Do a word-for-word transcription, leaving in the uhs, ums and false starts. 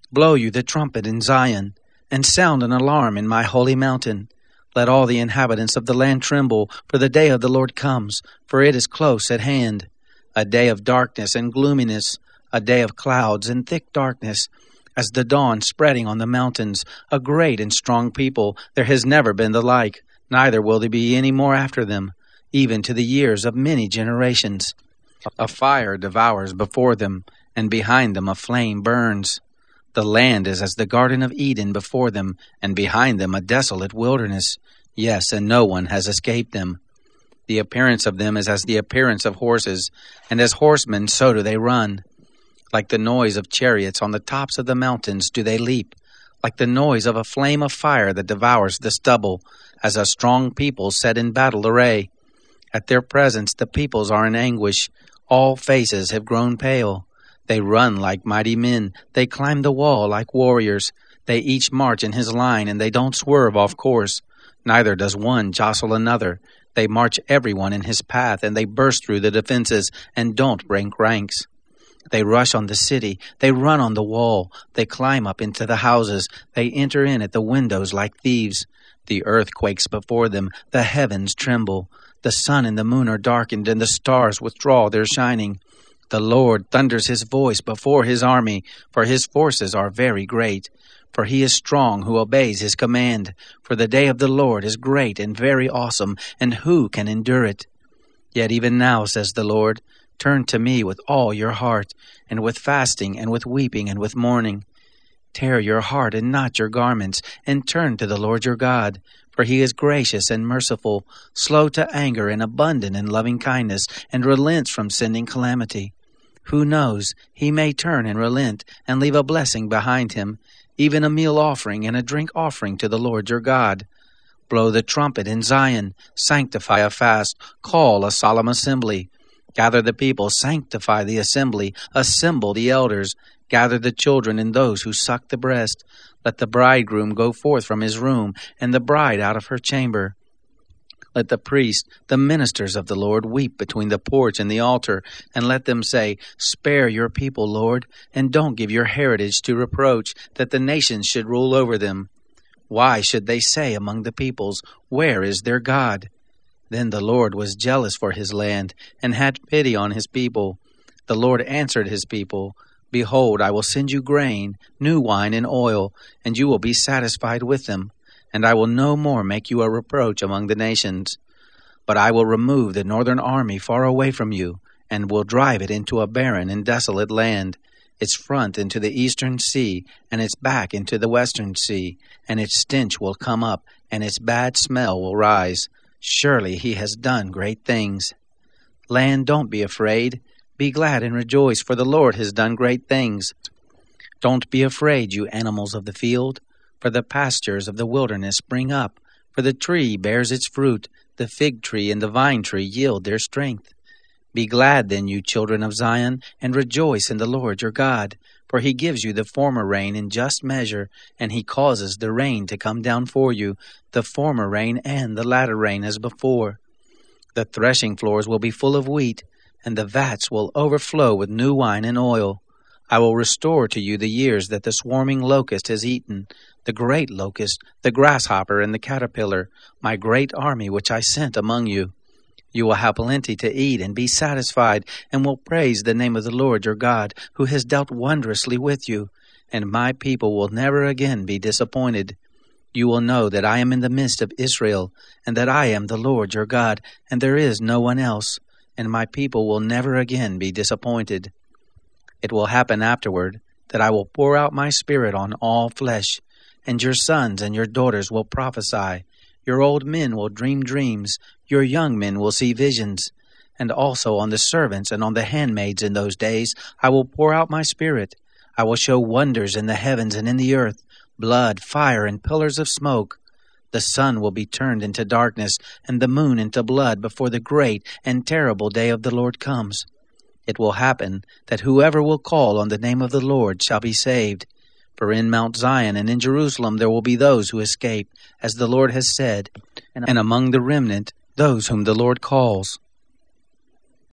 Blow you the trumpet in Zion, and sound an alarm in my holy mountain. Let all the inhabitants of the land tremble, for the day of the Lord comes, for it is close at hand. A day of darkness and gloominess, a day of clouds and thick darkness, as the dawn spreading on the mountains, a great and strong people. There has never been the like, neither will there be any more after them, even to the years of many generations. A fire devours before them, and behind them a flame burns. The land is as the Garden of Eden before them, and behind them a desolate wilderness. Yes, and no one has escaped them. The appearance of them is as the appearance of horses, and as horsemen so do they run. Like the noise of chariots on the tops of the mountains do they leap, like the noise of a flame of fire that devours the stubble, as a strong people set in battle array. At their presence the peoples are in anguish, all faces have grown pale. They run like mighty men, they climb the wall like warriors. They each march in his line, and they don't swerve off course. Neither does one jostle another. They march everyone in his path, and they burst through the defenses, and don't break ranks. They rush on the city, they run on the wall, they climb up into the houses, they enter in at the windows like thieves. The earth quakes before them, the heavens tremble. The sun and the moon are darkened, and the stars withdraw their shining. The Lord thunders his voice before his army, for his forces are very great. For he is strong who obeys his command. For the day of the Lord is great and very awesome, and who can endure it? Yet even now, says the Lord, turn to me with all your heart, and with fasting, and with weeping, and with mourning. Tear your heart and not your garments, and turn to the Lord your God. For he is gracious and merciful, slow to anger and abundant in loving kindness, and relents from sending calamity. Who knows, he may turn and relent, and leave a blessing behind him, even a meal offering and a drink offering to the Lord your God. Blow the trumpet in Zion, sanctify a fast, call a solemn assembly. Gather the people, sanctify the assembly, assemble the elders, gather the children and those who suck the breast. Let the bridegroom go forth from his room, and the bride out of her chamber. Let the priest, the ministers of the Lord, weep between the porch and the altar, and let them say, Spare your people, Lord, and don't give your heritage to reproach, that the nations should rule over them. Why should they say among the peoples, Where is their God? Then the Lord was jealous for his land, and had pity on his people. The Lord answered his people, Behold, I will send you grain, new wine, and oil, and you will be satisfied with them. And I will no more make you a reproach among the nations. But I will remove the northern army far away from you, and will drive it into a barren and desolate land, its front into the eastern sea, and its back into the western sea, and its stench will come up, and its bad smell will rise. Surely he has done great things. Land, don't be afraid. Be glad and rejoice, for the Lord has done great things. Don't be afraid, you animals of the field, for the pastures of the wilderness spring up, for the tree bears its fruit, the fig tree and the vine tree yield their strength. Be glad then, you children of Zion, and rejoice in the Lord your God, for he gives you the former rain in just measure, and he causes the rain to come down for you, the former rain and the latter rain as before. The threshing floors will be full of wheat, and the vats will overflow with new wine and oil. I will restore to you the years that the swarming locust has eaten, the great locust, the grasshopper, and the caterpillar, my great army which I sent among you. You will have plenty to eat and be satisfied, and will praise the name of the Lord your God, who has dealt wondrously with you, and my people will never again be disappointed. You will know that I am in the midst of Israel, and that I am the Lord your God, and there is no one else, and my people will never again be disappointed. It will happen afterward that I will pour out my Spirit on all flesh, and your sons and your daughters will prophesy. Your old men will dream dreams, your young men will see visions. And also on the servants and on the handmaids in those days I will pour out my Spirit. I will show wonders in the heavens and in the earth, blood, fire, and pillars of smoke. The sun will be turned into darkness, and the moon into blood before the great and terrible day of the Lord comes. It will happen that whoever will call on the name of the Lord shall be saved. For in Mount Zion and in Jerusalem there will be those who escape, as the Lord has said, and among the remnant those whom the Lord calls.